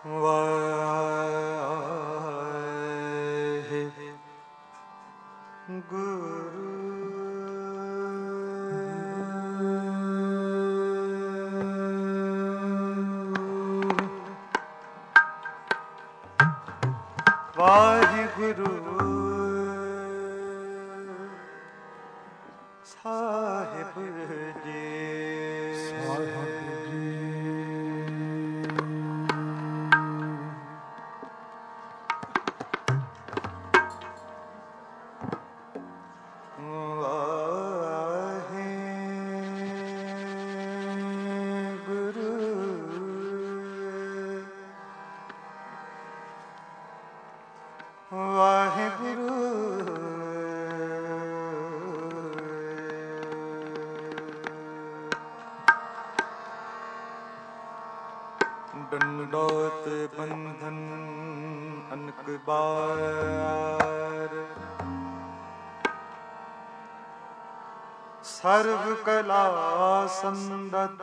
ਵਾਹਿਗੁਰੂ ਸਾਹਿਬ ਜੀ। ਡੰਡੋਤ ਬੰਧਨ ਅਨਕ ਬਾਰ, ਸਰਵ ਕਲਾ ਸੰਦਤ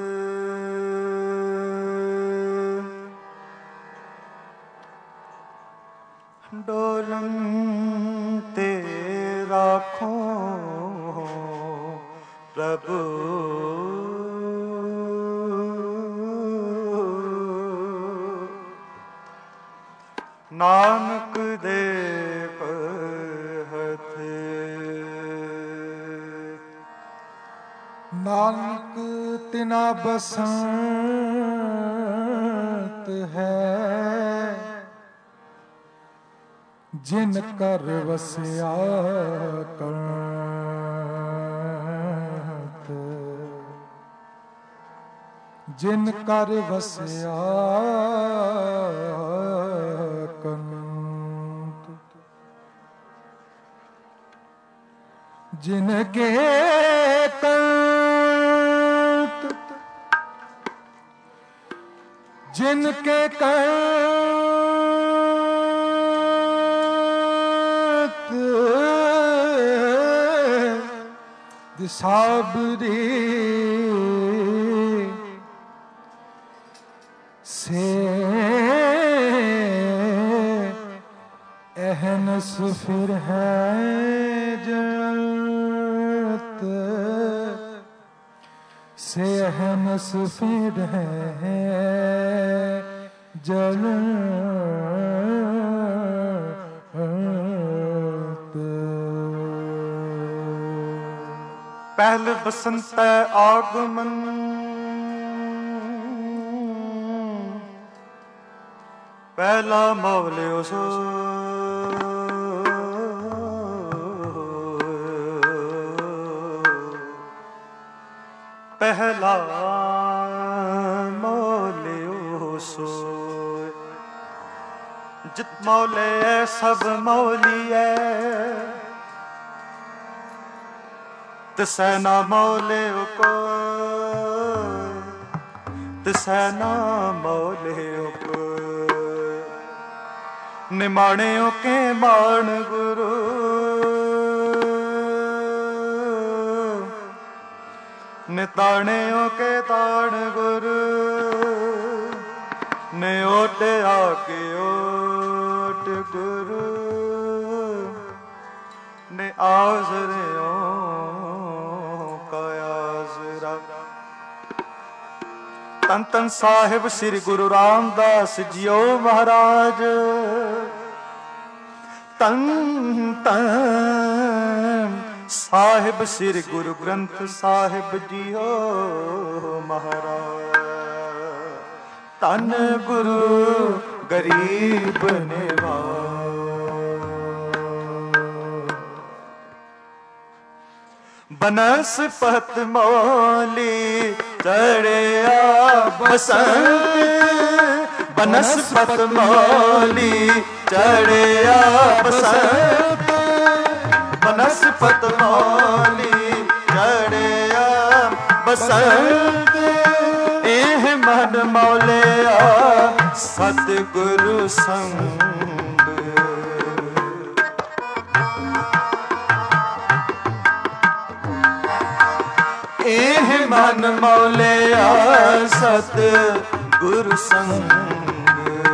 ਡੋਲਨ ਤੇ ਰਾਖੋ ਪ੍ਰਭੂ। ਨਾਨਕ ਦੇ ਕਹਿਤ, ਨਾਨਕ ਤਿਨਾ ਬਸੰਤ ਹੈ, ਜਿਨ ਕਰ ਵਸਿਆ ਕੰਤ, ਜਿਨ ਕਰ ਵਸਿਆ ਕੰਤ। ਜਿਨ ਕੇ ਕੰਤ, ਜਿਨ ਕੇ ਕੰਤ ਦਿਸਾਬਰੀ ਸੇ ਅਹਨਸ ਫਿਰ ਹੈ ਜਤ, ਸੇ ਅਹਨਸ ਫਿਰ ਹੈ ਜਲਤ। ਪਹਿਲ ਬਸੰਤ ਆਗਮਨ, ਪਹਿਲਾ ਮੌਲਿਓ ਸੋ। ਪਹਿਲਾ ਮੌਲਿਓ ਸੋਇ, ਜਿਤ ਮੌਲੇ ਸਭ ਮੌਲੀਐ, ਤਿਸੈ ਨਾ ਮੌਲਿਓ ਕੋਇ, ਤਿਸੈ ਨਾ ਮੌਲਿਓ ਕੋਇ। ਨਿਮਾਣਿਓ ਕੇ ਮਾਣ ਗੁਰੂ, ਨਿਤਾਣਿਓ ਕੇ ਤਾਣ ਗੁਰੂ। ਨੇ ਓਟਿਆ ਕੇ ਓਟ ਗੁਰੂ, ਨੇ ਆਜ਼ਰਿਓ ਕਾ ਆਜ਼ਰਾ। ਧੰਨ ਧੰਨ ਸਾਹਿਬ ਸ੍ਰੀ ਗੁਰੂ ਰਾਮਦਾਸ ਜੀਓ ਮਹਾਰਾਜ। ਧੰਨ ਧੰਨ ਸਾਹਿਬ ਸ੍ਰੀ ਗੁਰੂ ਗ੍ਰੰਥ ਸਾਹਿਬ ਜੀਓ ਮਹਾਰਾਜ। ਧੰਨ ਗੁਰੂ ਗਰੀਬ ਨਿਵਾਜ। ਬਨਸਪਤ ਮੌਲੀ ਚੜਿਆ ਬਸੰਤ, ਬਨਸਪਤ ਮੌਲੀ ਚੜਿਆ ਬਸੰਤ, ਬਨਸਪਤ ਮੌਲੀ ਚੜਿਆ ਬਸੰਤ। ਇਹ ਮਨ ਮੌਲਿਆ ਸਤਿਗੁਰੂ ਸੰਗ, ਇਹ ਮਨ ਮੌਲਿਆ ਸਤਿਗੁਰੂ ਸੰਗ।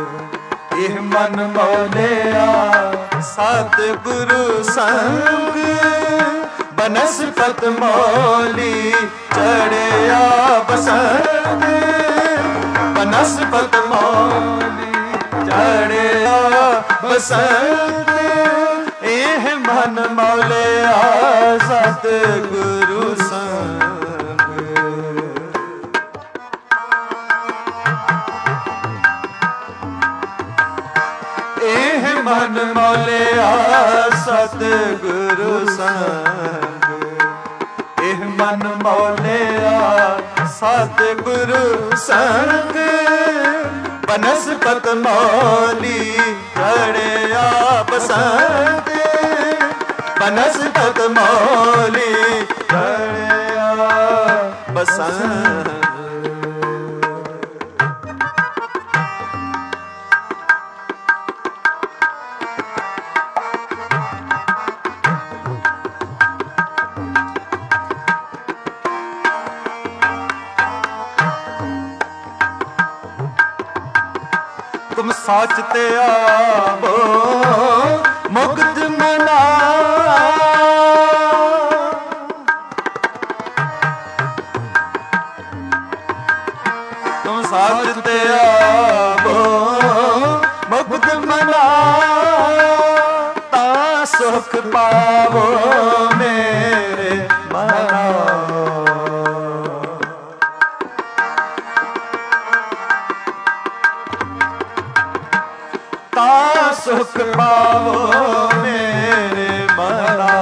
ਇਹ ਮਨ ਮੌਲਿਆ ਸਤਿਗੁਰੂ ਸੰਗ ਬਨਸਪਤ ਮੌਲੀ ਚੜਿਆ ਬਸੰਤ ਬਨਸਪਤ ਮੌਲੀ ਚੜਿਆ ਬਸੰਤ ਇਹ ਮਨ ਮੌਲਿਆ ਸਤਿਗੁਰੂ ਸੰਗ ਇਹ ਮਨ ਮੌਲਿਆ ਸਤਿਗੁਰੂ ਸੰਗ ਇਹ ਮਨ ਮੌਲਿਆ ਸਤਿਗੁਰੂ ਸੰਗ ਬਨਸਪਤ ਮੌਲੀ ਚੜਿਆ ਬਸੰਤ ਬਨਸਪਤ ਮੌਲੀ ਚੜਿਆ ਬਸੰਤ ਤੁਮ ਸਾਚ ਤੇ ਆਵੋ ਮੁਕਤ ਮਨਾ ਤੁਮ ਸਾਚ ਤੇ ਆਵੋ ਮੁਕਤ ਮਨਾ ਤਾ ਸੁਖ ਪਾਵੋ ਮੇਰੇ ਮਨਾ ਤਾ ਸੁਖ ਪਾਵੋ ਮੇਰੇ ਮਨਾ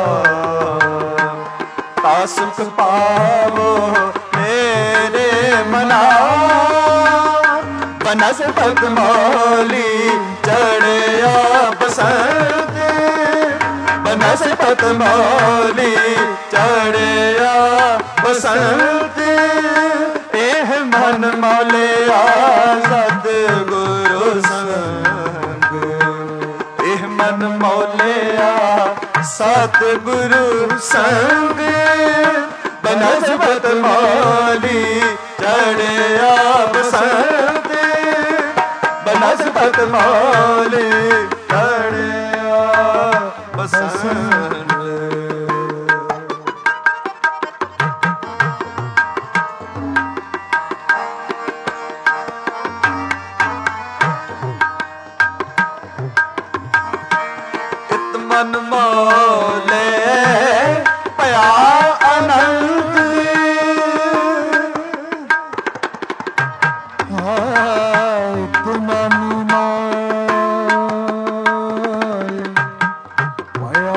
ਤਾ ਸੁਖ ਪਾਵੋ ਮੇਰੇ ਮਨਾ ਬਨਸਪਤ ਮੌਲੀ ਚੜਿਆ ਬਸੰਤ ਬਨਸਪਤ ਮੌਲੀ ਚੜਿਆ ਬਸੰਤ ਇਹ ਮਨ ਮੌਲਿਆ ਸਤਿਗੁਰੂ ਸੰਗ ਇਹ ਮਨ ਮੌਲਿਆ ਸਤਿਗੁਰੂ ਸੰਗ ਬਨਸਪਤ ਮੌਲੀ ਚੜਿਆ ਬਸੰਤ ਬਨਸਪਤ ਮੌਲੀ ਚੜਿਆ ਬਸੰਤ ਮਨ ਮੌਲੇ ਭਇਆ ਅਨੰਦ ਮਨ ਮੌਲੇ ਭਇਆ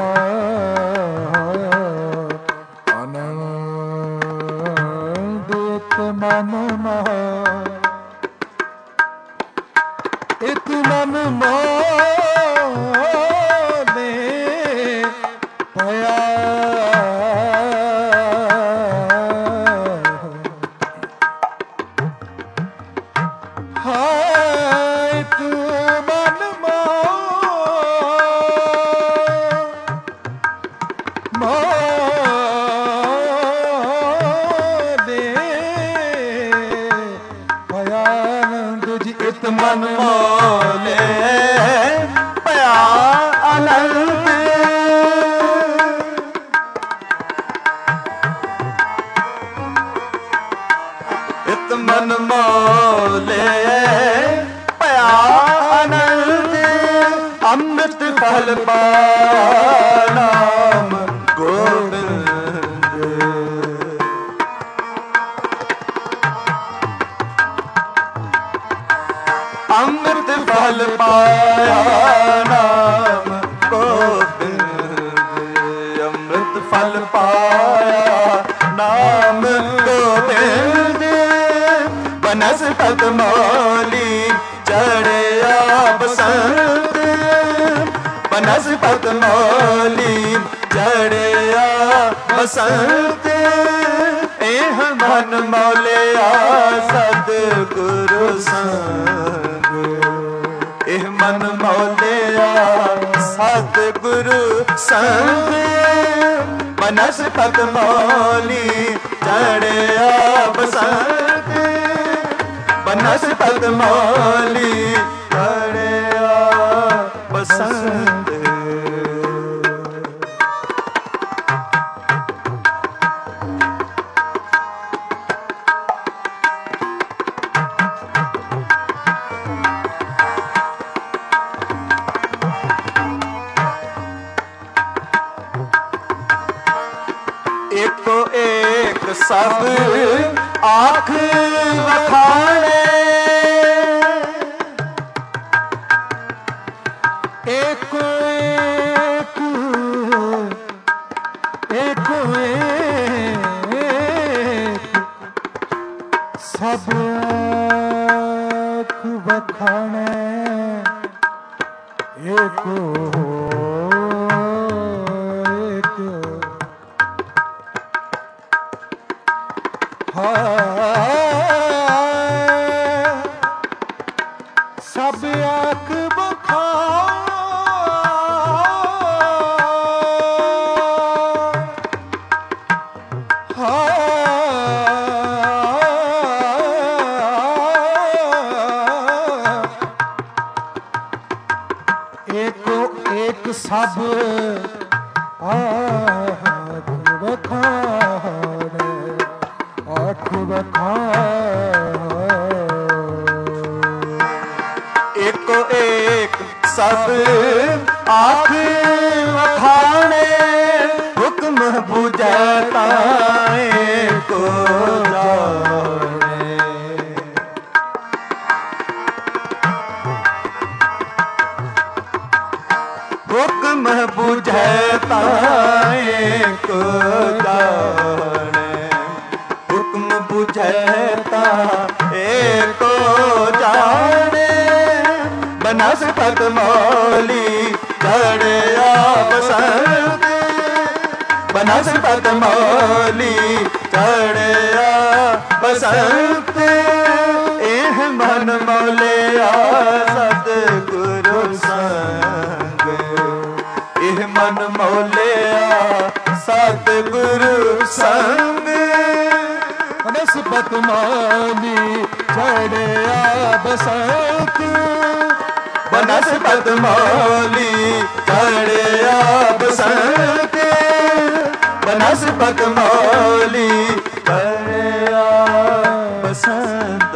ਅਨੰਦ ਮਨ ਇਤ ਮਨ ਇਤ ਮਨ ਮੌਲੇ ਭਇਆ ਅਨੰਦ ਇਤ ਮਨ ਮੌਲੇ ਭਇਆ ਅਨੰਦ ਅੰਮ੍ਰਿਤ ਫਲ ਪਾਇਆ ਨਾਮ ਗੋਬਿੰਦ ਅੰਮ੍ਰਿਤ ਫਲ ਪਾਇਆ ਨਾਮ ਗੋਬਿੰਦ ਅੰਮ੍ਰਿਤ ਫਲ ਪਾਇਆ ਨਾਮ ਗੋਬਿੰਦ ਬਨਸਪਤ ਮੌਲੀ ਚੜਿਆ ਬਸੰਤ ਬਨਸਪਤ ਮੌਲੀ ਚੜਿਆ ਬਸੰਤ ਇਹ ਮਨ ਮੌਲਿਆ ਸਤਿਗੁਰੂ ਸੰਗ ਇਹ ਮਨ ਮੌਲਿਆ ਸਤਿਗੁਰੂ ਸੰਗ ਬਨਸਪਤ ਮੌਲੀ ਚੜਿਆ ਬਸੰਤ ਬਨਸਪਤ ਮੌਲੀ ਚੜਿਆ ਬਸੰਤ। ਏਕੋ ਏਕ ਸਭ ਆਖ ਵਖਾਣੇ, ਏਕੋ ਏਕ, ਏਕੋ ਏਕ ਸਭ ਆਖ ਵਖਾਣੇ, ਏਕੋ ਏਕ ਸਭ ਆਖ ਏਕੋ ਏਕ ਸਭ ਆਖ ਵਖਾਣੇ, ਆਖ ਵਖਾਣੇ, ਏਕੋ ਏਕ ਸਭ ਆਖ ਵਖਾਣੇ, ਹੁਕਮ ਬੁਝੈ ਤਾਂ ਏਕੋ ਜਾਣੇ। ਹੁਕਮ ਬੁਝੈ ਤਾਂ ਏਕੋ ਜਾਣੇ, ਹੁਕਮ ਬੁਝੈ ਤਾਂ ਏਕੋ ਜਾਣੇ। ਬਨਸਪਤ ਮੌਲੀ ਚੜਿਆ ਬਸੰਤ, ਬਨਸਪਤ ਮੌਲੀ ਚੜਿਆ ਬਸੰਤ। ਇਹ ਮਨ ਮੌਲਿਆ ਸਤਿਗੁਰੂ ਸੰਗ, ਇਹ ਮਨ ਮੌਲਿਆ ਸਤਿਗੁਰੂ ਸੰਗ। ਬਨਸਪਤ ਮੌਲੀ ਚੜਿਆ ਬਸੰਤ, ਬਨਸਪਤ ਮੌਲੀ ਚੜਿਆ ਬਸੰਤ, ਬਨਸਪਤ ਮੌਲੀ ਚੜਿਆ ਬਸੰਤ।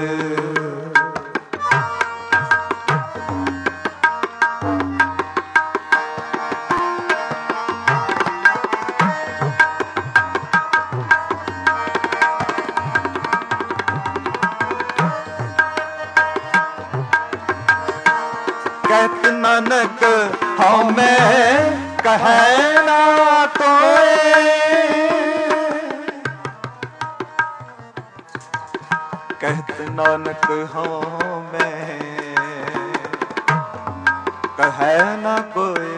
ਕਹਿਤ ਨਾਨਕ ਹਉ ਮੈਂ ਕਹੈ ਨਾ ਕੋਇ, ਕਹਿਤ ਨਾਨਕ ਹਉ ਮੈਂ ਕਹੈ ਨਾ ਕੋਇ।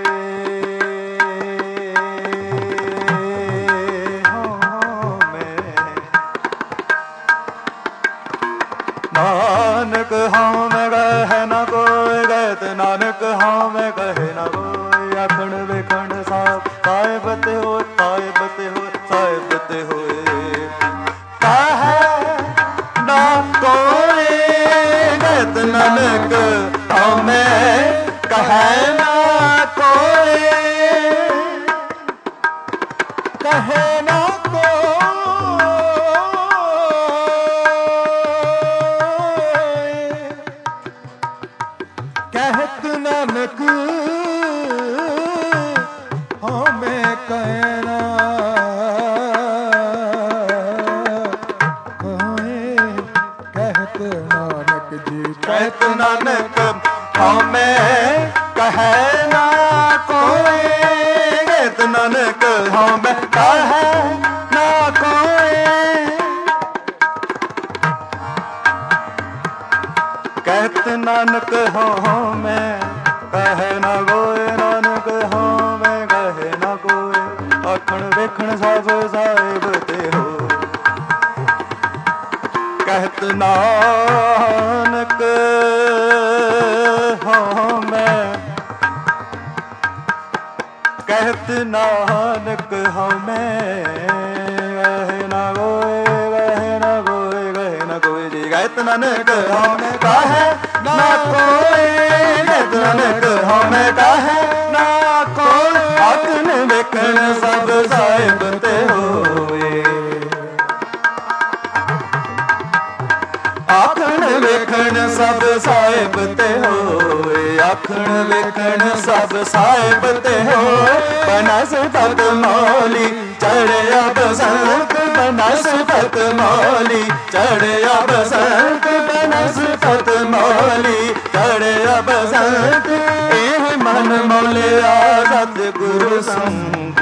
ਨਾਨਕ ਹਉ ਮੈਂ ਕਹੈ ਨਾ ਕੋਇ, ਕਹਿਤ ਨਾਨਕ ਹਉ ਮੈਂ ਕਹੈ ਨਾ ਕੋਇ। ਆਖਣ ਵੇਖਣ ਸਾਹਿਬ ਸਾਹਿਬ ਤੇ ਹੋਇ, ਸਾਹਿਬ ਤੇ ਹੋਇ, ਸਾਹਿਬ ਤੇ ਹੋਇ। ਕਹੈ ਨਾ ਕੋਇ, ਕਹਿਤ ਨਾਨਕ ਹਉ ਮੈਂ ਕਹੈ ਨਾ ਕੋਇ, ਕਹੈ ਨਾ ਕਹਿਤ ਨਾਨਕ ਹਉ ਮੈਂ ਕਹੈ ਨਾ ਕੋਇ। ਕਹਿਤ ਨਾਨਕ ਜੀ, ਕਹਿਤ ਨਾਨਕ ਹਉ ਮੈਂ ਕਹੈ ਨਾ ਕੋਇ, ਕਹਿਤ ਨਾਨਕ ਹਉ ਮੈਂ ਕਹੈ ਨਾ ਕੋਇ। ਕਹਿਤ ਨਾਨਕ ਹਉ ਮੈਂ ਕਹੈ ਨਾ ਕੋਇ, ਨਾਨਕ ਹਉ ਮੈਂ ਕਹੈ ਨਾ ਕੋਇ। ਆਖਣ ਵੇਖਣ ਸਭ ਸਾਹਿਬ ਤੇ ਹੋ, ਕਹਿਤ ਨਾਨਕ ਹਉ ਮੈਂ, ਕਹਿਤ ਨਾਨਕ ਹਉ ਮੈਂ ਕਹੈ ਨਾ ਕੋਇ, ਕਹੈ ਨਾ ਕੋਇ, ਕਹੈ ਨਾ ਕੋਇ ਜੀ। ਕਹਿਤ ਨਾਨਕ ਹਉ ਮੈਂ ਕਹੈ ਨਾ ਨਾ ਕੋਈ ਨਿਤ ਨਾਨਕ ਹਉਮੈ ਕਾਹੈ ਨਾ ਕੋਈ ਆਖਣ ਵੇਖਣ ਸਭ ਸਾਹਿਬ ਤੇ ਹੋਏ ਆਖਣ ਵੇਖਣ ਸਭ ਸਾਹਿਬ ਤੇ ਹੋਏ ਆਖਣ ਵੇਖਣ ਸਭ ਸਾਹਿਬ ਤੇ ਹੋਏ ਬਨਸਪਤ ਮੌਲੀ ਚੜਿਆ ਬਸੰਤ ਬਨਸਪਤ ਮੌਲੀ ਚੜਿਆ ਬਸੰਤ ਬਨਸਪਤ ਮੌਲੀ ਚੜਿਆ ਬਸੰਤ ਇਹ ਮਨ ਮੌਲਿਆ ਸਤਿਗੁਰੂ ਸੰਗ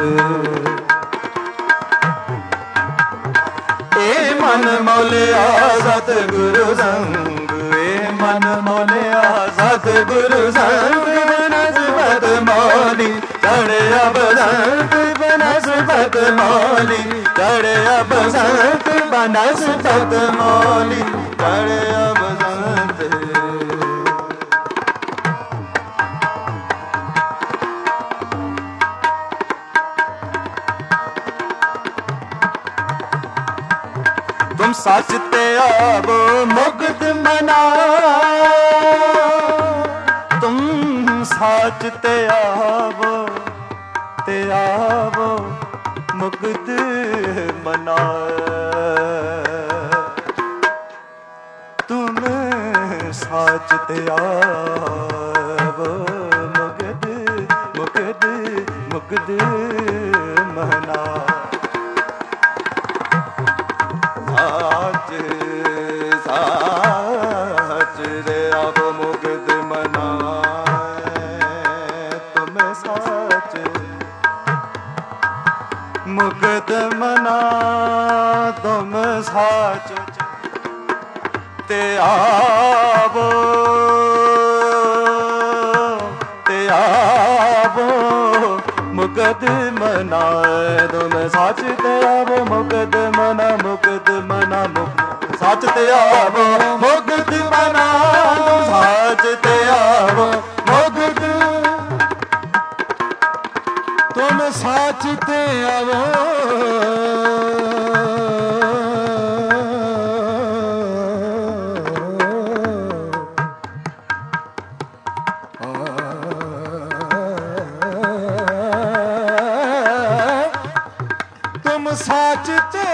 ਇਹ ਮਨ ਮੌਲਿਆ ਸਤਿਗੁਰੂ ਸੰਗ ਇਹ ਮਨ ਮੌਲਿਆ ਸਤਿਗੁਰੂ ਸੰਗ ਬਨਸਪਤ ਮੌਲੀ ਚੜਿਆ ਬਸੰਤ ਬਨਸਪਤ ਮੌਲੀ ਚੜਿਆ ਬਸੰਤ ਬਨਸਪਤ ਮੌਲੀ ਚੜਿਆ ਬਸੰਤ तुम सच ते आवो मुग्ध मना तुम सच ते आवो मुग्ध मना तुम सच ते आवो मुग्ध मुग्ध मुग्ध मना साच साच रे अब मुग्ध मना तुम साच मुग्ध मना तुम साच ते आवो मुग्ध मना तुम साच ते आवो मुग्ध मना मुग्ध मना साच ते आवो मुग्ध मना साच ते आवो मुग्ध तुम साच ते आवो तुम साच ते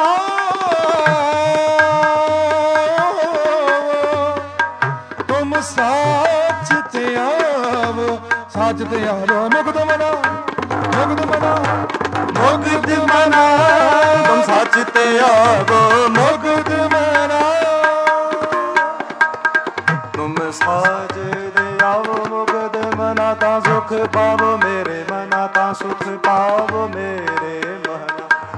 तुम साच ते आवो साच ते आवो मुग्ध मना मुग्ध मना मुग्ध मना तुम साच ते आवो मुग्ध मना तुम साच ते आवो मुग्ध मना ता सुख पावो मेरे मना ता सुख पावो मेरे मना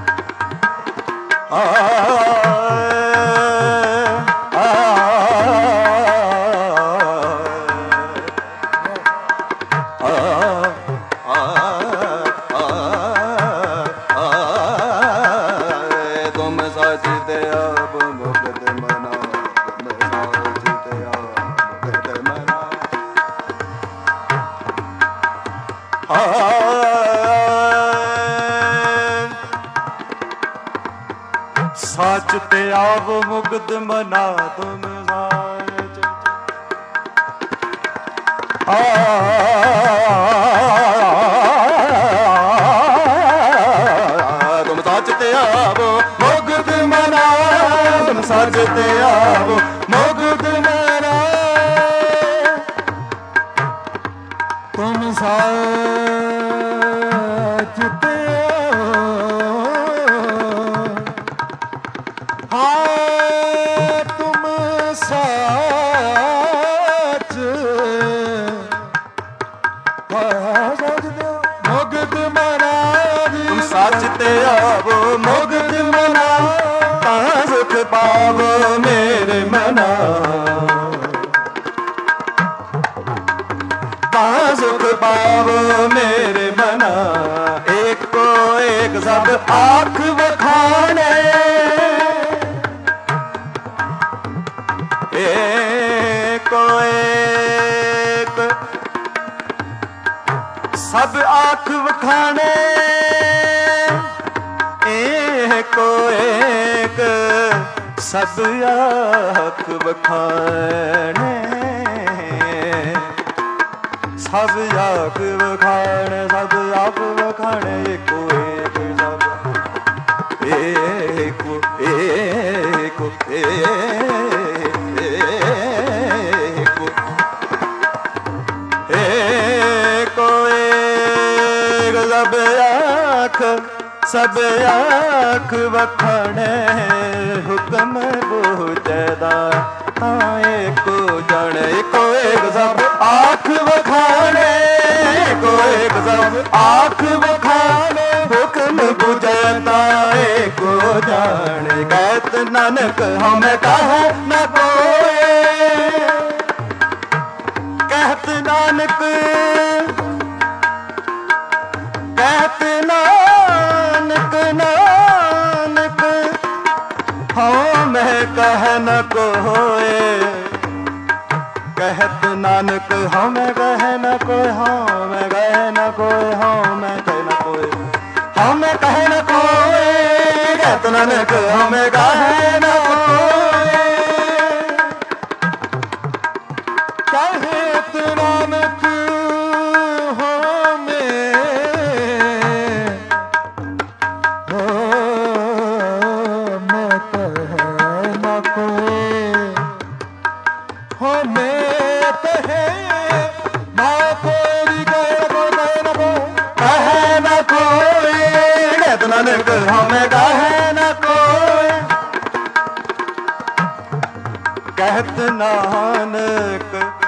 तुम साच ते आवो मुग्ध मना तुम साच ते आवो मुग्ध मना साच ते आवो मुग्ध मना तुम साच तुम साच ते आवो मुग्ध मना तुम साच ते आवो मुग्ध मना तुम साच ते तुम साच मुग्ध मना तुम साच ते आवो मुग्ध मना ता सुख पावो मेरे मना ता सुख पावो मेरे मना एको एक सब आँख बखाने एको एक सब आँख बखाने एको एक सब आँख बखाने ਸਭ ਆਖ ਵਖਾਣ ਸਭ ਆਪ ਵਖਾਣ ਏਕੋ ਏਕ ਸਭ ਏਕੋ ਏਕੋ ਏਕੋ ਏਕੋ ਏਕ ਸਭ ਆਖ ਵਖਾਣੇ ਹੁਕਮ ਬੂਝਦਾ ਏਕੋ ਜਣ ਏਕੋ ਏਕ ਸਭ ਆਖ ਵਖਾਣੇ ਏਕੋ ਏਕ ਸਭ ਆਖ ਵਖਾਣੇ ਹੁਕਮ ਬੂਝਦਾ ਏਕੋ ਜਣ ਕਹਿਤ ਨਾਨਕ ਹਮੇ ਕਹੈ ਨ ਕੋਇ ਕਹਿਤ ਨਾਨਕ ਕਹਿਤ ਨਾਨਕ ਨਾਨਕ ਹਉ ਮੈਂ ਕਹਿ ਨ ਕੋਇ ਕਹਿਤ ਨਾਨਕ ਹਉ ਮੈਂ ਕਹਿ ਨ ਕੋਇ ਹਉ ਮੈਂ ਕਹਿ ਨ ਕੋਇ ਹਉ ਮੈਂ ਕਹਿ ਨ ਕੋਇ ਹਉ ਮੈਂ ਕਹਿ ਨ ਕੋਇ ਕਹਿਤ ਨਾਨਕ ਹਉ ਮੈਂ ਕਹਿ ਨ ਕੋਇ ਕਹਿਤ ਨਾਨਕ ਨਾਨਕ ਹਮੇ ਕਹੈ ਨ ਕੋਇ ਕਹਿਤ ਨਾਨਕ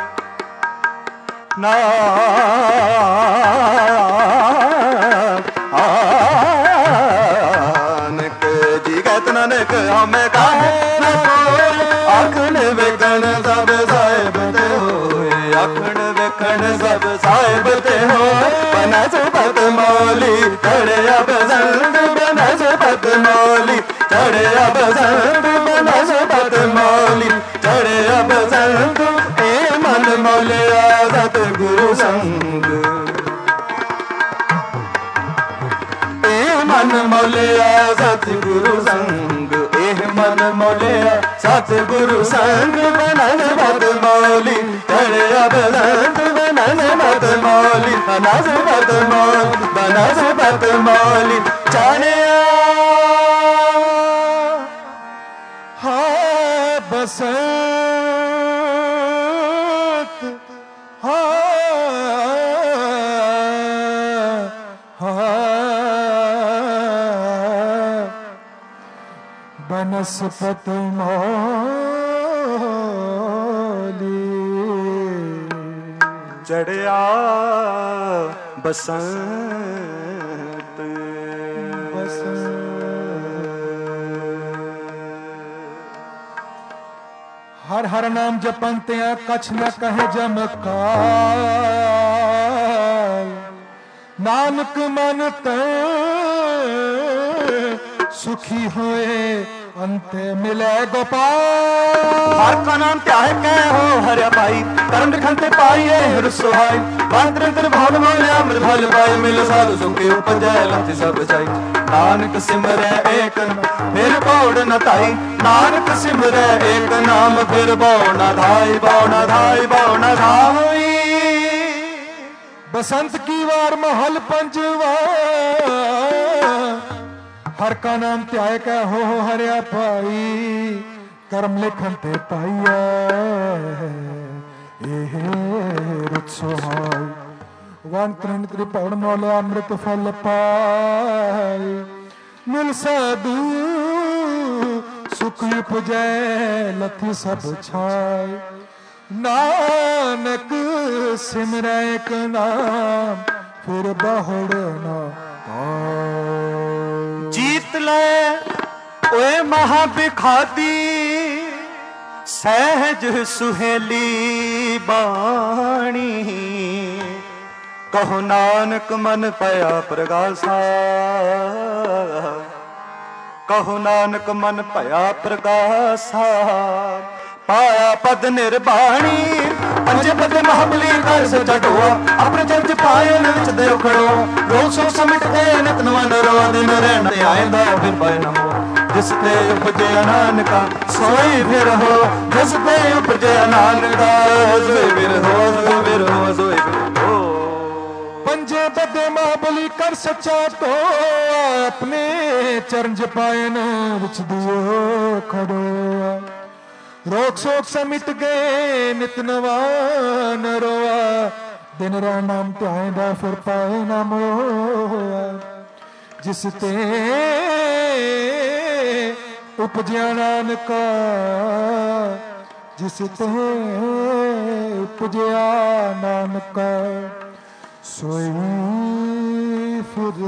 ਨਾਨਕ ਜੀ ਕਹਿਤ ਨਾਨਕ ਹਮੇ ਕਹੈ ਨ ਕੋਇ ਆਖਣ ਵੇਖਣ ਸਭ ਸਾਹਿਬ ਤੇ ਹੋਏ ਆਖਣ ਵੇਖਣ ਸਭ ਸਾਹਿਬ ਤੇ ਹੋਏ ਬਨਸ ਪਤਮੌਲੀ ਚੜਿਆ ਬਸੰਤ ਬਨਸ ਪਤਮੌਲੀ ਚੜਿਆ ਬਸੰਤ ਬਨਸ ਪਤਮੌਲੀ ਚੜਿਆ ਬਸੰਤ ਏ ਮਨ ਮੌਲਿਆ ਸਤਿਗੁਰੂ ਸੰਗ ਏ ਮਨ ਮੌਲਿਆ ਸਤਿਗੁਰੂ ਸੰਗ ਇਹ ਮਨ ਮੌਲਿਆ ਸਤਿਗੁਰੂ ਸੰਗ ਬਨਸ ਪਤਮੌਲੀ ਚੜਿਆ ਬਸੰਤ ਬਨਸ ਪਤਮੌਲੀ ਬਨਸ ਪਤਮੌਲੀ ਬਨਸ ਪਤਮੌਲੀ ਚੜਿਆ ਹਾਂ ਬਸੰਤ ਬਨਸਪਤ ਮੌਲੀ ਚੜਿਆ ਬਸੰਤ ਹਰ ਹਰ ਨਾਮ ਜਪਨ ਤੇ ਕਛ ਨ ਕਹੇ ਜਮਕਾਲ ਨਾਨਕ ਮਨ ਤੇ ਸੁਖੀ ਹੋਏ ਅੰਤੇ ਮਿਲੇ ਗੋਪਾਲ ਹਰ ਕਾ ਨਾਮ ਧਿਆਏ ਕਹਿ ਹੋ ਹਰਿਆ ਭਾਈ ਕਰਮ ਲਿਖਨ ਤੇ ਪਾਈਏ ਹਰ ਸੁਹਾਈ ਬੰਦਰ ਅੰਦਰ ਭੌਲ ਮੋਲਿਆ ਮਰ ਭਲ ਪਾਏ ਮਿਲ ਸਾਧ ਸੁਖੀ ਉਪਜੈ ਲਥ ਸਭ ਚਾਈ ਨਾਨਕ ਸਿਮਰੈ ਏਕ ਫਿਰ ਭੌੜ ਨ ਧਾਈ ਨਾਨਕ ਸਿਮਰੈ ਏਕ ਨਾਮ ਫਿਰ ਭੌ ਨ ਧਾਈ ਭੌ ਨ ਧਾਈ ਭੌ ਨ ਧਾਈ बसंत की वार महल पंचवा हर का नाम त्याय का हो हरिया पाई कर्म लिखन ते पाइया रुत सुहाई वन त्रिन त्रिपौड़ मौले अमृत फल पाई मिल साधु सुख उपजै लथी सब छाई नानक सिमरै एक नाम फिर बहुड़ ना जीत ले ओए महा बिखादी सहज सुहेली बाणी कहो नानक मन पया प्रगासा कहो नानक मन पया प्रगासा पाया पद निर्बाणी पंजे पद महाबली कर सचा ढोआ अपने चर्च पाए विच दे खड़ो रोज सो समिट दे नित नवन रो दिन रहन ते आएंदा फिर पाए न हो जिस ते उपजे नानका सोई फिर हो जिस ते उपजे नानका सोई फिर हो सोई फिर हो सोई फिर हो जे बदे महाबली कर सच्चा तो अपने चरण जपायन विच दियो खड़ो रोक शोक से मिट गए नित नवा न रोआ दिन रा नाम ध्याएंदा फिर पाए ना मोआ जिस ते उपजया नानका जिस ते उपजया नानका सोई फिर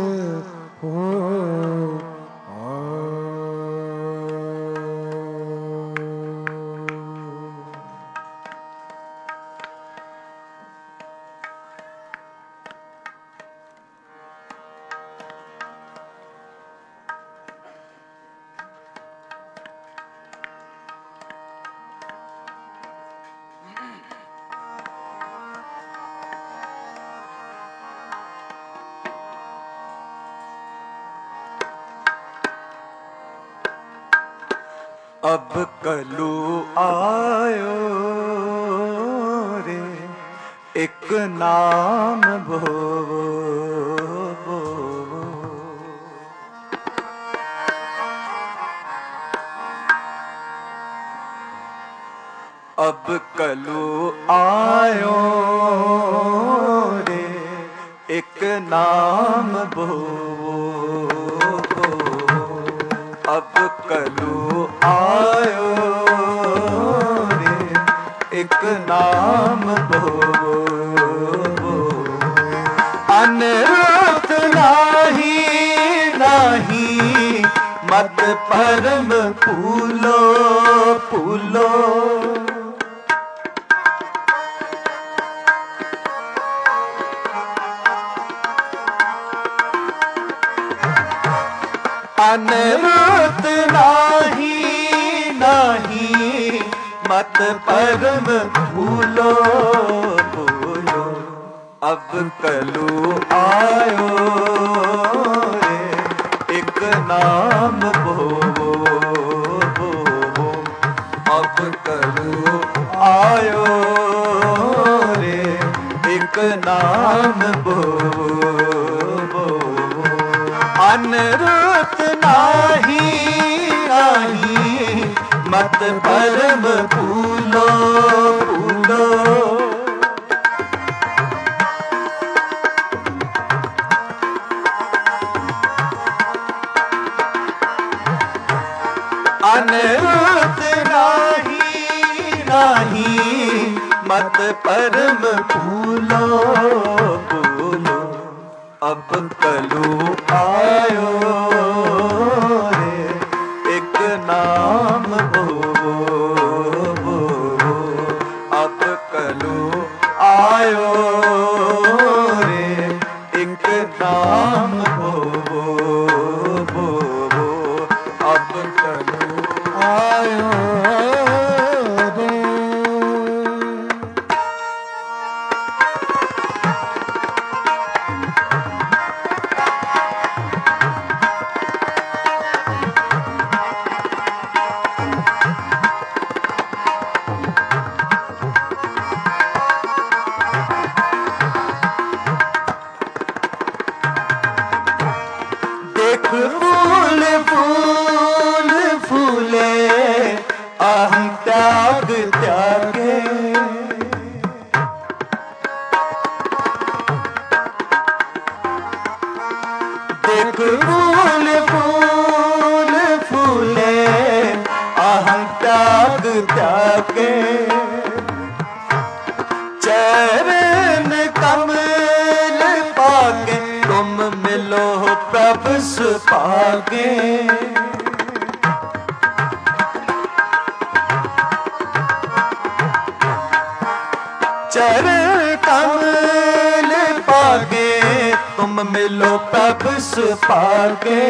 हो अब कलू आयो रे एक नाम भोवो अब कलू आयो रे एक नाम भोवो अब कलू आयो रे एक नाम भोवो अनरूप नाही नाही मत परम फूलो फूलो अनरूप नाही नाही मत परम भूलो भूलो अब कलू आयो रे एक नाम भोवो भोवो अब कलू आयो रे एक नाम भोवो भोवो अनरूप नाही नाही मत परम फूलो फूलो अनरूप नाही नाही मत परम फूलो फूलो अब कलू आयो रे एक नाम भोवो भोवो अब कलू आयो रे एक नाम भोवो भोवो अब कलू आयो रे फूल फूल फूले अहं त्याग त्यागे देख फूल फूल फूले अहं त्याग त्यागे चरण कमल पाके तुम मिलो प्रभु सुभागे चरण कमल पागे तुम मिलो प्रभु सुभागे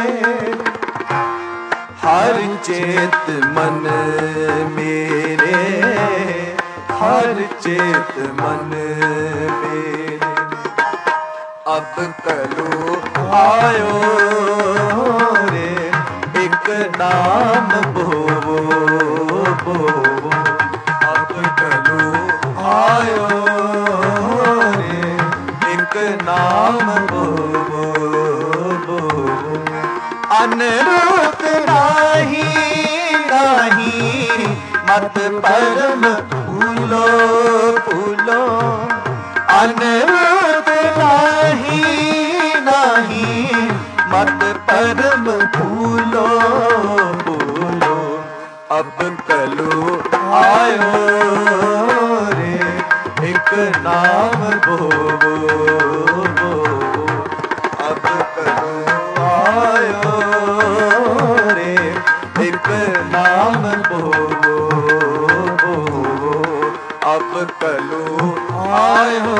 हर चेत मन मेरे हर चेत मन मेरे अब कलू आयो रे एक नाम भोवो भोवो अब कलू आयो रे एक एक नाम बोबो बोबो। अनिरुद्ध नाही नाही मत परम फूलो फूलो। अनिरुद्ध नाही नाही मत परम फूलो फूलो। अब कलु आयो रे एक नाम बोबो बोबो। अब कलु आयो रे एक नाम बोबो बोबो। अब कलु आयो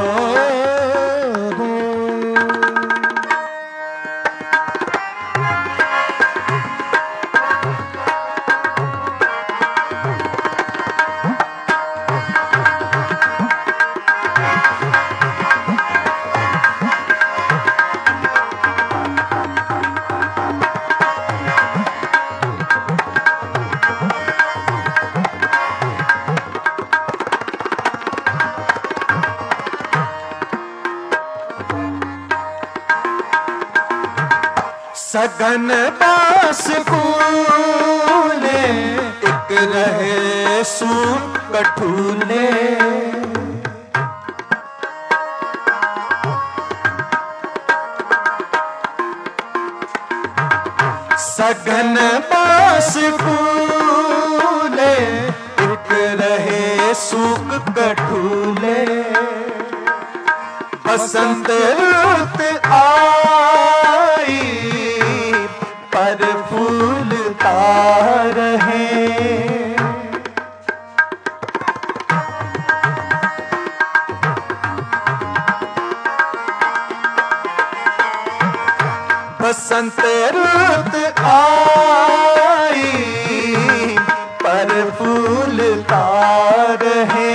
सघन पास कूले एक रहे सूप कठूले। सघन पास कूले एक रहे सूप कठूले। बसंत रुत आई पर फूलता रहे। बसंत रुत आई पर फूलता रहे।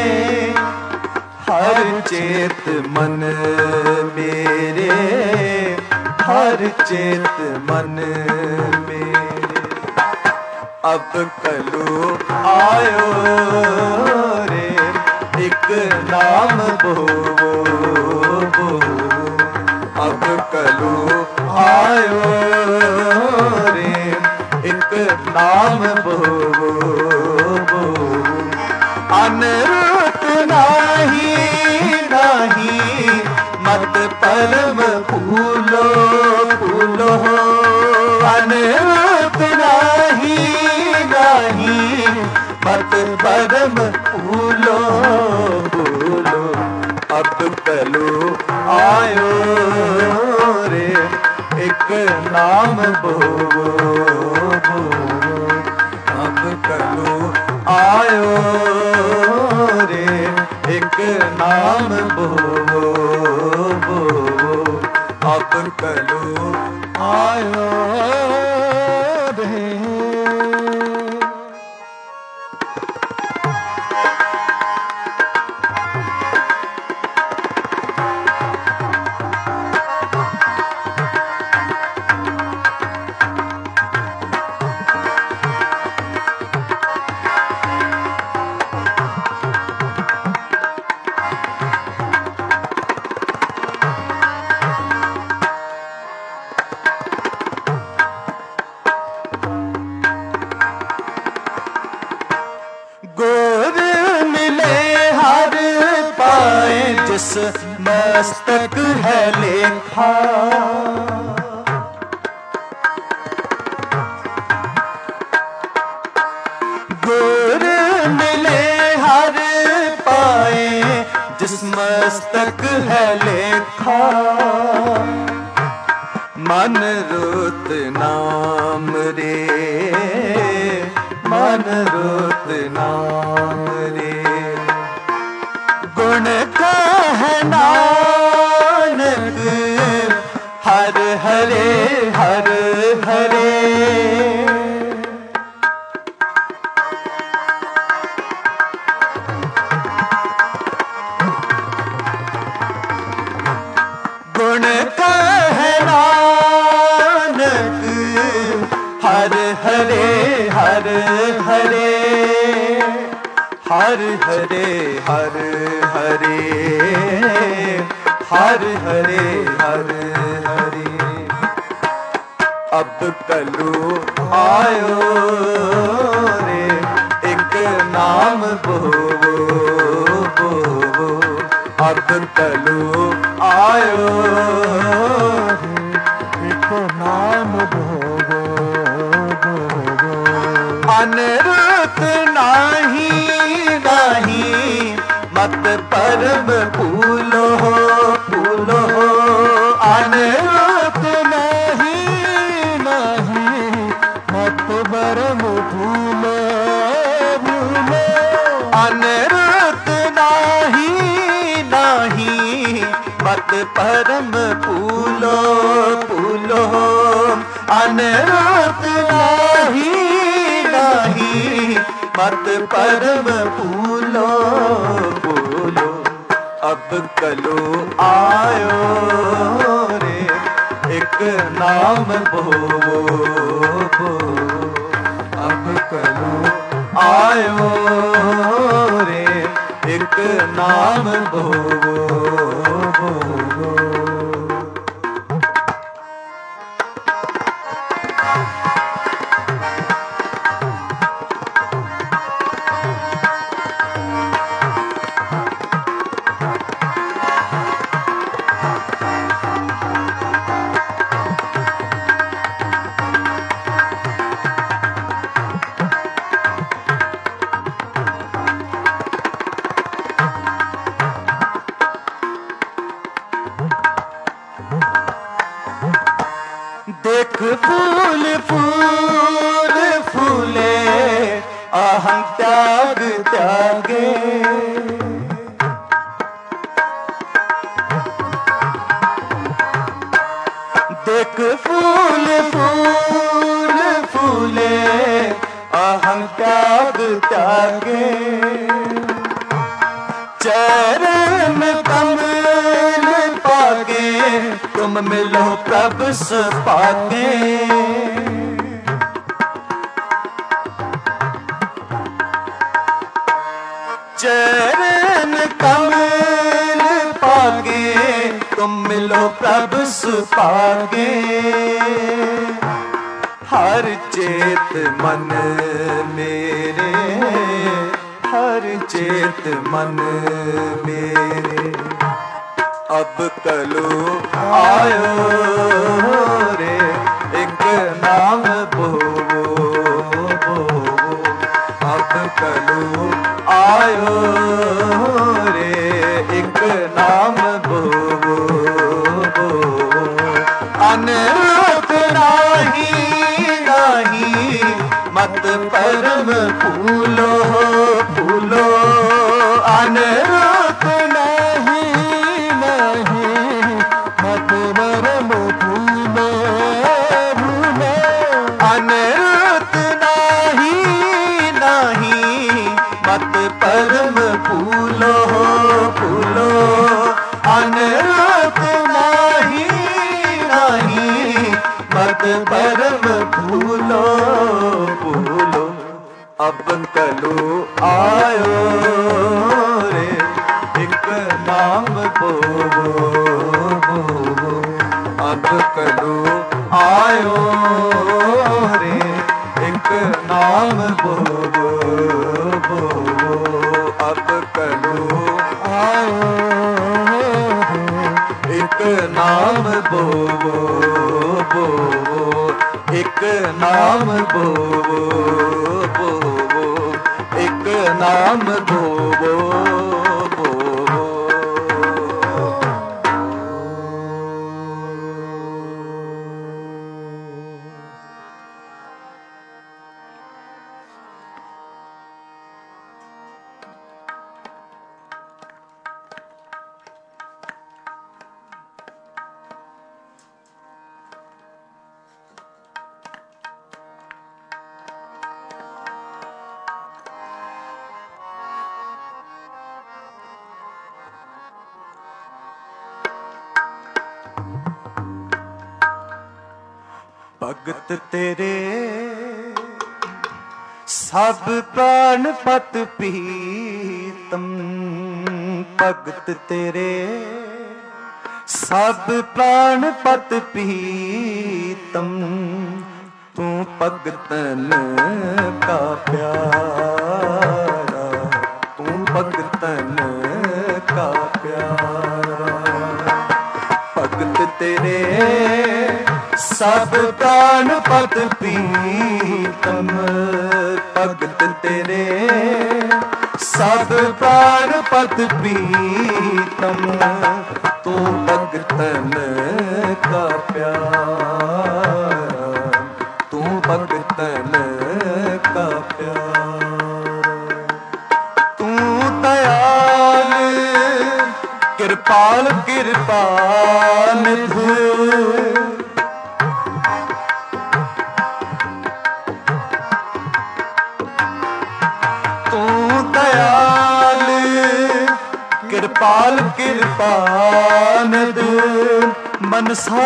हर चेत मन मेरे हर चेत मन मेरे। अब कलु आयो रे एक नाम बोबो बोबो। अब कलु आयो रे एक नाम बोबो बोबो। अनिरुद्ध नाही नाही मत परम फूलो फूलो। अनिरुद्ध नाही नाही मत परम फूलो फूलो। अब कलु आयो रे एक नाम बोबो बोबो। अब कलु आयो रे एक नाम बोबो बोबो। अब कलु आयो रे। गोर मिले हर पाए जिस मस्तक है लेखा। गोर मिले हर पाए जिस मस्तक है लेखा। मन रुत नाम रे मन रुत नाम रे। गुण कह नानक हर हरे हर हरे। गुण कह नानक हर हरे हर हरे। हर हरे हर हरे हर हरे हर हरे। अब कलू आयो रे एक नाम बोवो बोवो। अब कलू आयो रे एक नाम बोवो बोवो। अनिरुद्ध नाही नाही मत परम फूलो फूलो। अनिरुद्ध नाही नाही मत परम फूलो फूलो। अनिरुद्ध नाही नाही मत परम फूलो फूलो। अनिरुद्ध नाही नाही मत परम फूलो फूलो। अब कलो आयो रे एक नाम बोवो बोवो। अब कलो आयो रे एक नाम बोवो बोवो। देख फूल फूल फूले अहं त्याग त्यागे। देख फूल फूल फूले अहं त्याग त्यागे। चरण कमल पाके तुम मिलो प्रभु पाके। चरण कमल पाके तुम मिलो प्रभु पाके। हर चेत मन मेरे हर चेत मन मेरे। अब कलो आयो रे एक नाम बोवो बोवो। अब कलो आयो रे एक नाम बोवो बोवो। अनिरुद्ध नाही नाही मत परम फूलो फूलो। अनिरुद्ध नाही नहीं मत परम फूलो फूलो। अनिरुद्ध नाही नाही मत परम फूलो फूलो। अनिरुद्ध नाही नाही मत परम फूलो फूलो। अब कलो आयो रे एक नाम बोवो बोवो। अब कलो आयो रे एक नाम बोवो बोवो। अब कलो आयो रे एक नाम बोवो बोवो। एक नाम बोवो बोवो। एक नाम बोवो बोवो। भगत तेरे सब प्राण पत प्रीतम। भगत तेरे सब प्राण पत प्रीतम, तू भगतन का प्यारा, तू भगतन का प्यारा। भगत तेरे सब प्राण पत प्रीतम, भगत तेरे सब प्राण पत प्रीतम, तू भगतन का प्यारा, तू भगतन का प्यारा। तू दयाल कृपाल कृपानिधि, तू दयाल कृपाल कृपानिधि, मनसा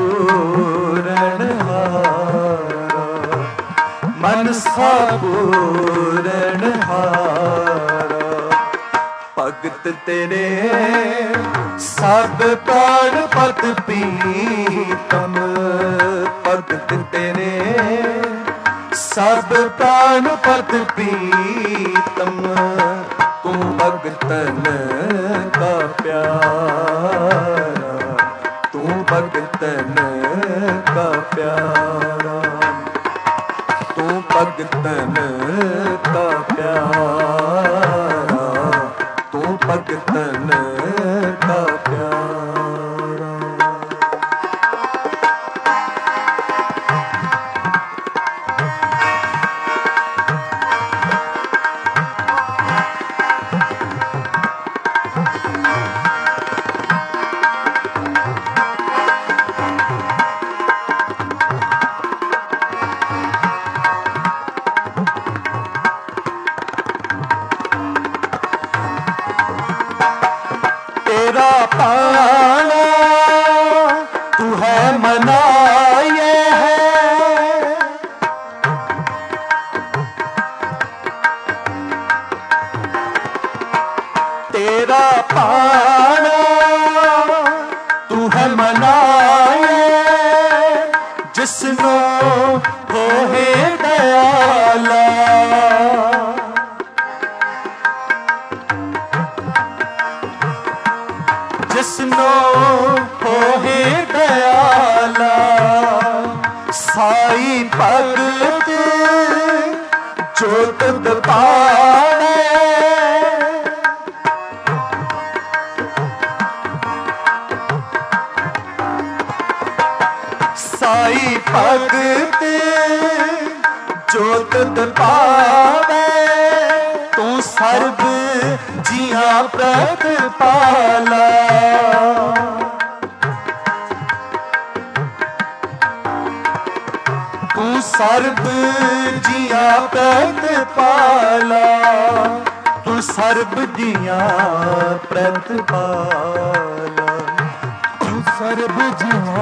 पूरणहारा, मनसा पूरणहारा। भगत तेरे सब प्राण पत प्रीतम, भगत तेरे सब प्राण पत प्रीतम, तू भगतन का प्यारा, तू भगतन का प्यारा, तू भगतन का प्यारा, तू भगतन का प्यारा। तेरा पाना तू है मना ये है, तेरा पाना तू है मना ये, जिसनो होए दयाला, जिसनो होए दयाला। साई भगत जो तुद पावे, साई भगत जो तुद पावे, तू सर्ब जिया प्रतिपाला। तू सर्ब जिया प्रतिपाला, तू सर्ब जिया प्रतिपाला, तू सर्ब जिया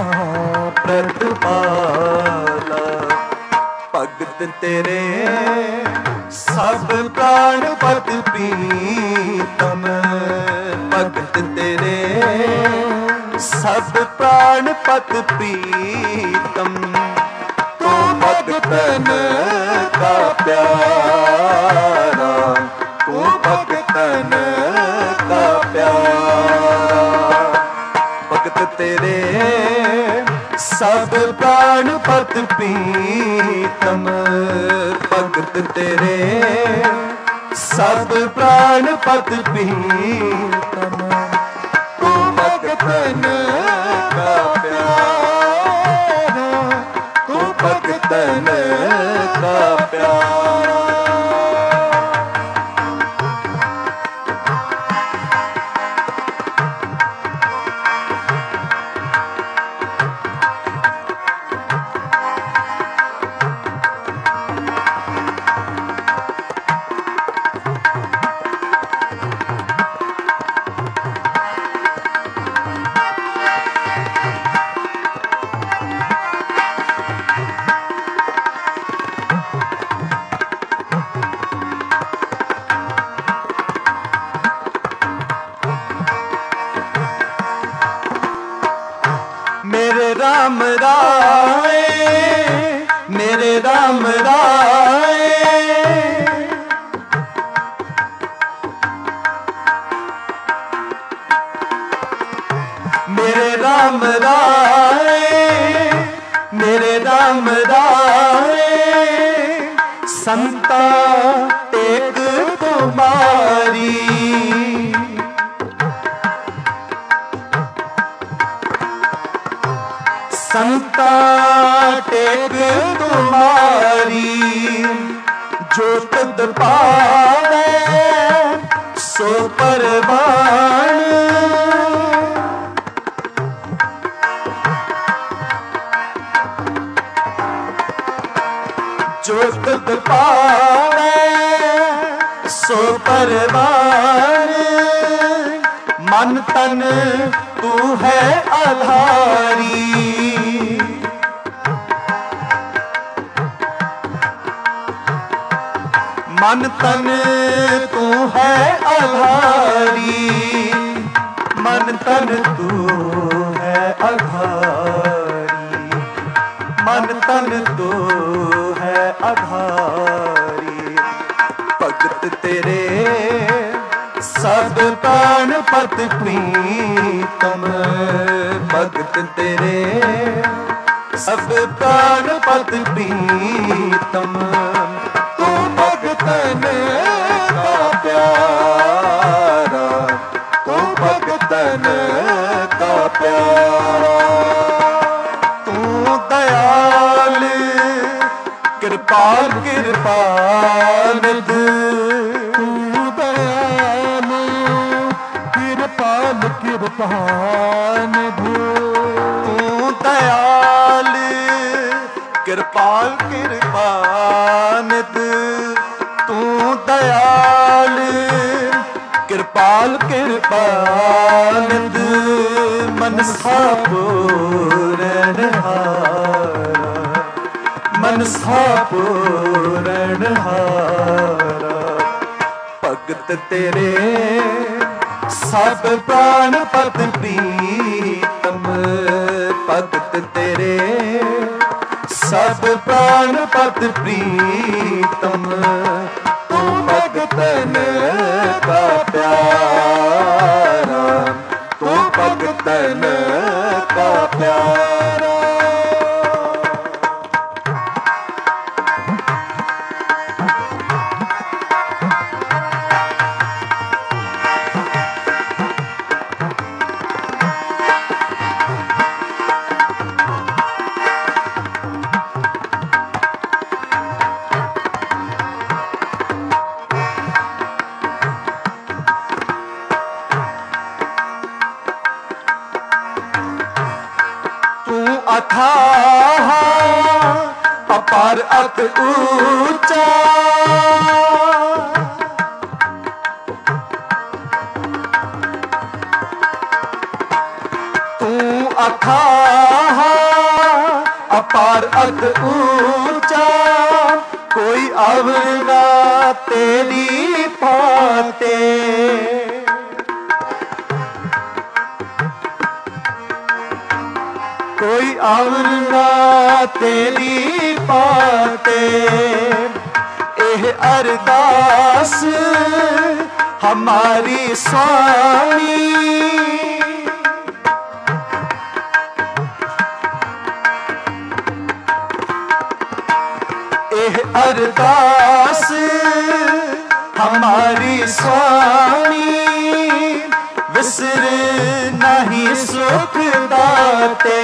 प्रतिपाला। भगत तेरे सब प्राण पत प्रीतम, भगत तेरे सब प्राण पत प्रीतम, तू भगतन का प्यारा, तू भगतन का प्यारा। भगत तेरे सब प्राण पत प्रीतम, भगत तेरे सब प्राण पत प्रीतम, तू भगतन का प्यारा, तू भगतन का प्यारा। राम राय, मेरे राम राय। मेरे राम राय, मेरे राम राय। संता टेक तुम्हारी, संता टेक तुम्हारी। जो तुद पावे सो परवान, जो तुद पावे सो परवान। मन तन तू है आधारी, मन तन तू है आधारी। मन तन तू है आधारी, मन तन तू है आधारी। भगत तेरे सब प्राण पत प्रीतम, भगत तेरे सब प्राण पत प्रीतम। तू भगतन का प्यारा, तू भगतन का प्यारा। तू दयाल कृपाल कृपानिध, तू दयाल कृपाल कृपानिध। तू दयाल कृपाल कृपानिध। तू दयाल कृपाल कृपानिध। मनसा पूरणहारा, मनसा पूरणहारा। भगत तेरे सब प्राण पत प्रीतम, भगत तेरे सब प्राण पत प्रीतम। तू भगतन का प्यारा, तू भगतन का प्यारा। अथाह अपार अत ऊंचा, तू अथाह अपार अत ऊंचा। कोई अवना तेरी पाते, कोई अवना तेरी पाते। एह अरदास हमारी स्वामी, एह अरदास हमारी स्वामी। विसर नहीं सुख दाते,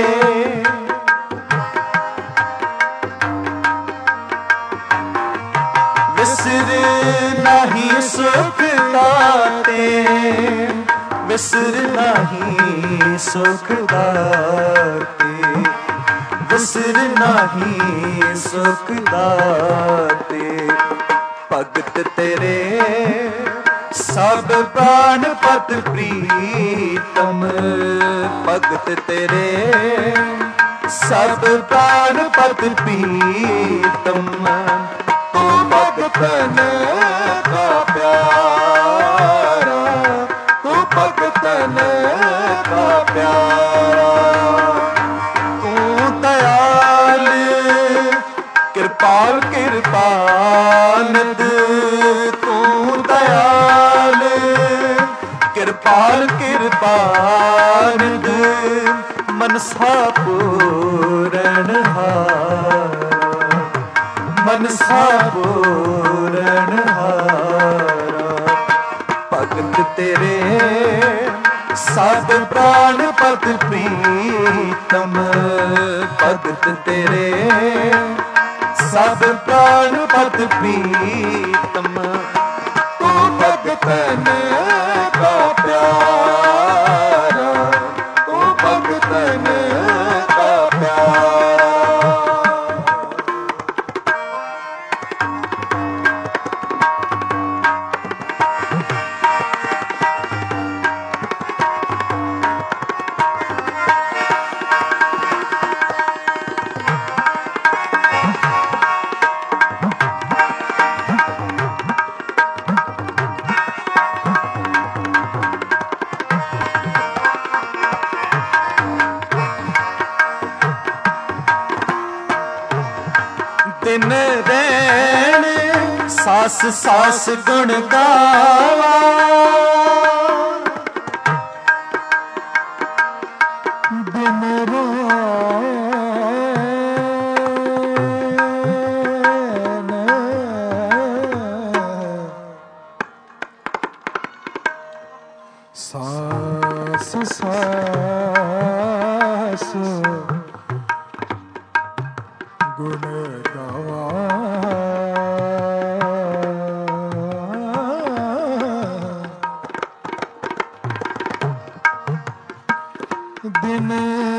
विसर नहीं सुख दाते, विसर नहीं सुख दाते, विसर नहीं सुख दाते। भगत तेरे सब प्राण पत प्रीतम, भगत तेरे सब प्राण पत प्रीतम। तू भगतन का प्यारा, तू भगतन का प्यारा। ਕਿਰਪਾਲ ਕਿਰਪਾ ਨਿਧ ਮਨਸਾ ਪੂਰਨ ਹਾਰਾ ਮਨਸਾ ਪੂਰਨ ਹਾਰਾ ਭਗਤ ਤੇਰੇ ਸਭ ਪ੍ਰਾਣ ਪਤ ਪ੍ਰੀਤਮ ਭਗਤ ਤੇਰੇ ਸਭ ਪ੍ਰਾਣ ਪਤ ਪ੍ਰੀਤਮ ਤੂੰ ਭਗਤਨ ਕਾ ਪਿਆਰਾ ਤੂੰ ਭਗਤਨ ਕਾ ਪਿਆਰਾ ਦਿਨ ਰੈਣ ਸਾਸ ਸਾਸ ਗੁਣ ਗਾਵਾ ਦਿਨ ਰੈਣ ਸਾਸ ਸਾਸ ਗੁਣ ਗਾਵਾ ਦਿਨ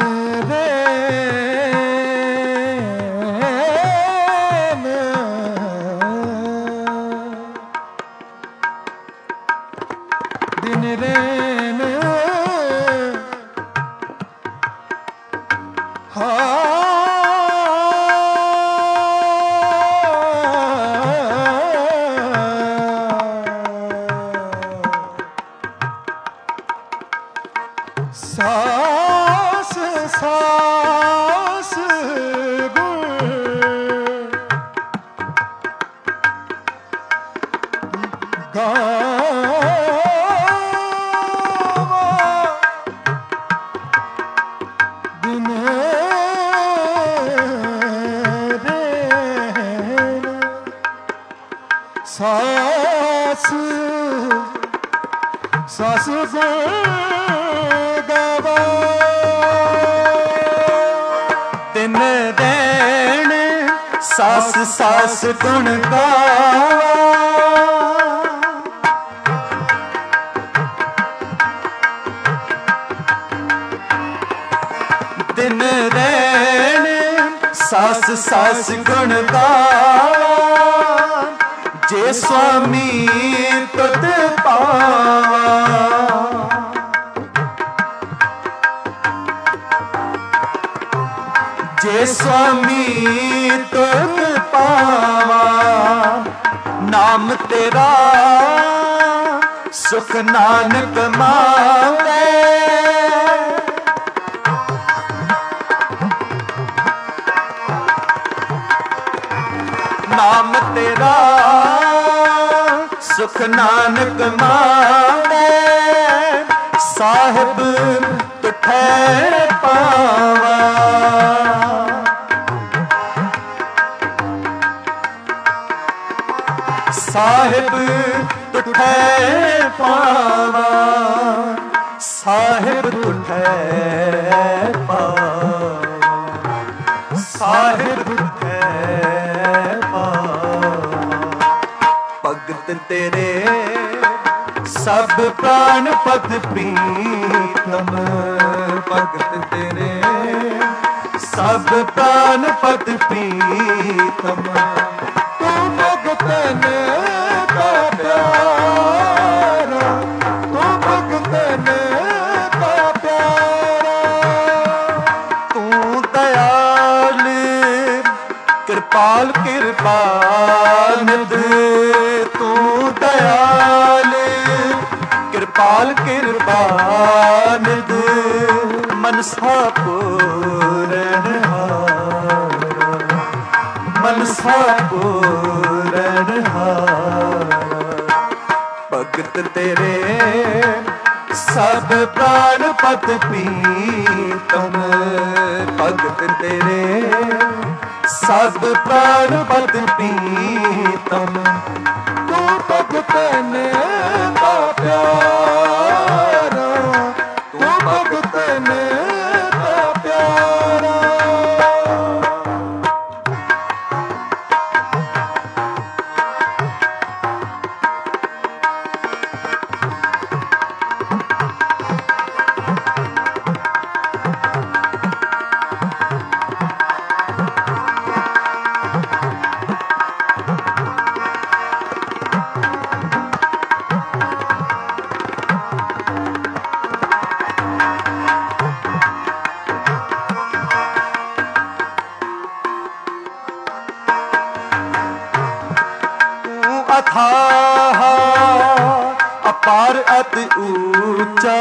ਰੈਣ ਦਿਨ ਰੈਣ ਸਾਸ ਸਾਸ ਗੁਣ ਗਾਵਾ ਦਿਨ ਰੈਣ ਸਾਸ ਸਾਸ ਗਾਵਾ ਦਿਨ ਰੈਣ ਸਾਸ ਸਾਸ ਗੁਣ ਗਾਵਾ ਦਿਨ ਰੈਣ ਸਾਸ ਸਾਸ ਗੁਣ ਗਾਵਾ ਜੇ ਸੁਆਮੀ ਤੁਧ ਪਾਵਾ ਜੇ ਸੁਆਮੀ ਤੁਧ ਪਾਵਾ ਨਾਮ ਤੇਰਾ ਸੁਖ ਨਾਨਕ ਮਾਵੇ ਨਾਮ ਤੇਰਾ ਸੁਖ ਨਾਨਕ ਮਾਵੇ ਸਾਹਿਬ ਤੁਠੈ ਪਾਵਾ ਸਾਹਿਬ ਤੁਠੈ ਪਾਵਾ ਸਾਹਿਬ ਤੁਠੈ ਪਾਵਾ ਸਾਹਿਬ ਤੁਠੈ ਪਾਵਾ ਭਗਤ ਤੇਰੇ ਸਭ ਪ੍ਰਾਣ ਪਤ ਪ੍ਰੀਤਮ ਭਗਤ ਤੇਰੇ ਸਭ ਪ੍ਰਾਣ ਪਤ ਪ੍ਰੀਤਮ ਤੂੰ ਭਗਤਨ ਕਾ ਪਿਆਰਾ ਤੂੰ ਭਗਤਨ ਕਾ ਪਿਆਰਾ ਤੂੰ ਦਇਆਲ ਕਿਰਪਾਲ ਕਿਰਪਾ ਨਿਧ ਤੂੰ ਦਇਆਲ ਕਿਰਪਾਲ ਕਿਰਪਾ ਨਿਧ ਮਨਸਾ ਪੂਰਨ ਹਾਰਾ ਮਨਸਾ ਪੂਰਨ ਹਾਰਾ ਭਗਤ ਤੇਰੇ सब प्राण पत प्रीतम भगत तेरे, सब प्राण पत प्रीतम तू भगतन का प्यारा, तू भगतन का प्यारा। अथाह अपार अति ऊंचा,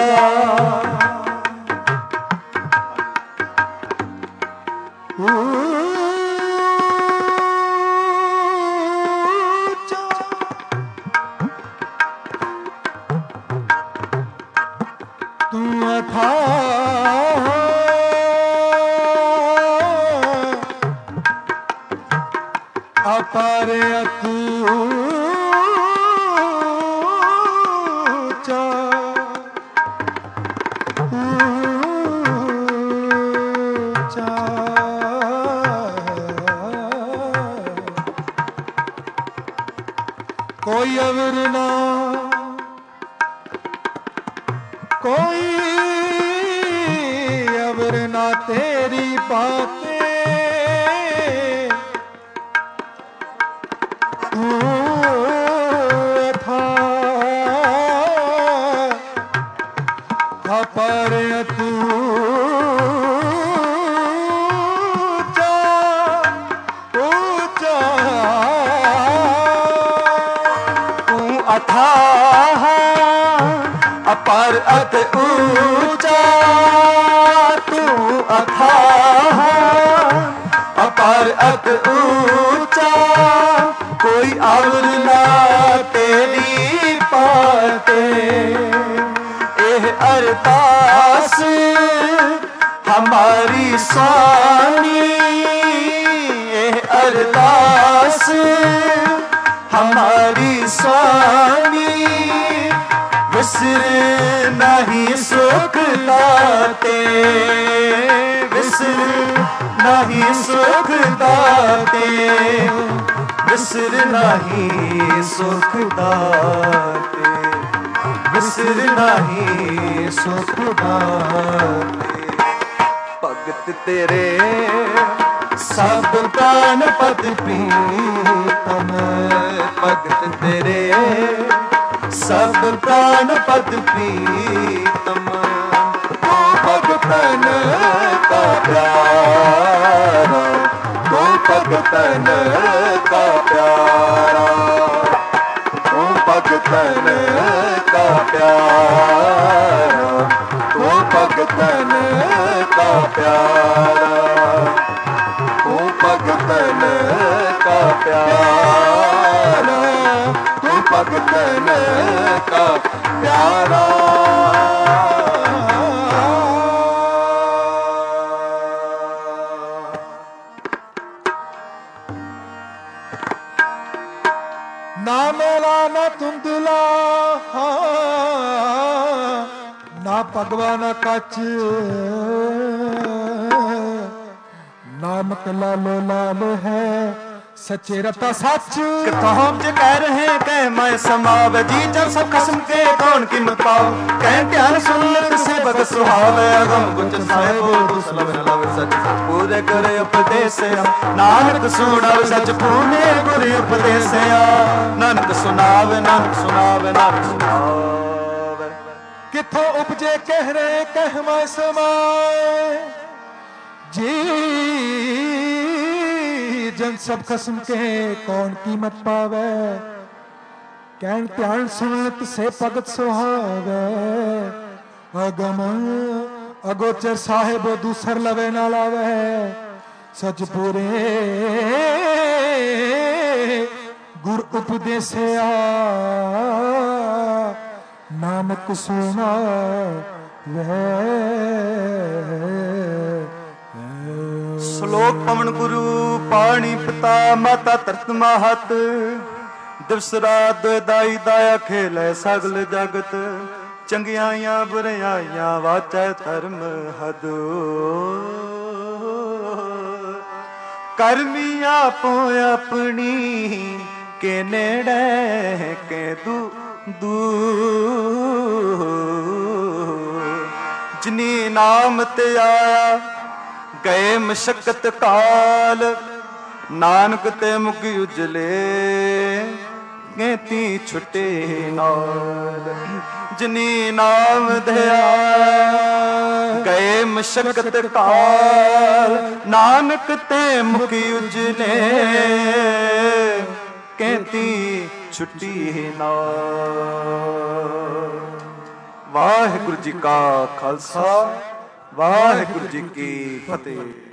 तू अथाह अपार अति कोई अवर ना, कोई अवर ना तेरी बातें, तू था अपार अति अथाह अपार अति ऊंचा, तू अथाह अपार अति ऊंचा, कोई और ना तेरी पाते। एह अरदास हमारी स्वामी, एह अरदास हमारी स्वामी, विसर नहीं सुख दाते, विसर नहीं सुख दाते, विसर नहीं सुख दाते, विसर नहीं सुख दाते। भगत तेरे सब प्राण पद प्रीतम, भगत तेरे सब प्राण पद प्रीतम, तू भगतन का प्यारा, तू भगतन का प्यारा, तू भगतन का प्यारा, तू भगतन का प्यारा, तू भगतन का प्यारा, तू भगतन का प्यारा। ना मेला ना धुंधला, ना भगवा ना कच, नामक लालो लाल है सच्चे रता सच। कथाम च कह रहे कह मैं समाव, जी जब सब कसम के कौन कीमत पाओ। कह ध्यान सुन ले से बद सुहावे, अगम गुंज साहिबो तू सलव न लव सच पूरे करे उपदेश। नानक सुनाव सच पूरे गुरे उपदेश, नानक सुनावे नानक सुनावे नानक सुनावे। किथों उपजे कह रहे कह मैं समाए, जी जन सब खसम के कौन कीमत पावे। कहन ध्यान सुनत से भगत सुहावे, अगम अगोचर साहेब दूसर लवे ना लावे। सच पूरे गुर उपदेशया, ਨਾਨਕ ਸੁਣਾ ਸ਼ਲੋਕ ਪਵਨ ਗੁਰੂ ਪਾਣੀ ਪਿਤਾ ਮਾਤਾ ਧਰਤ ਮਾਹਤ ਦਿਵਸ ਰਾਤ ਦਾਈ ਦਾਇਆ ਖੇਲੇ ਸਗਲ ਜਗਤ ਚੰਗਿਆਈਆਂ ਬੁਰਿਆਈਆਂ ਵਾਚੈ ਧਰਮ ਹਦ ਕਰਮੀ ਆਪੋ ਆਪਣੀ ਕੇ ਨੇੜੇ ਕੇ ਦੂ ਜਿਨੀ ਨਾਮ ਤੇ ਆਇਆ ਗਏ ਮਸ਼ਕਤ ਕਾਲ ਨਾਨਕ ਤੇ ਮੁਕੀ ਉਜਲੇ ਗੇਤੀ ਛੁੱਟੇ ਨਾਲ ਜਿਨੀ ਨਾਮ ਧਿਆ ਗਏ ਮਸ਼ਕਤ ਕਾਲ ਨਾਨਕ ਤੇ ਮੁਕੀ ਉਜਲੇ ਗੇਤੀ ਛੁੱਟੀ ਨਾਲ। ਵਾਹਿਗੁਰੂ ਜੀ ਕਾ ਖਾਲਸਾ ਵਾਹਿਗੁਰੂ ਜੀ ਕੀ ਫਤਿਹ।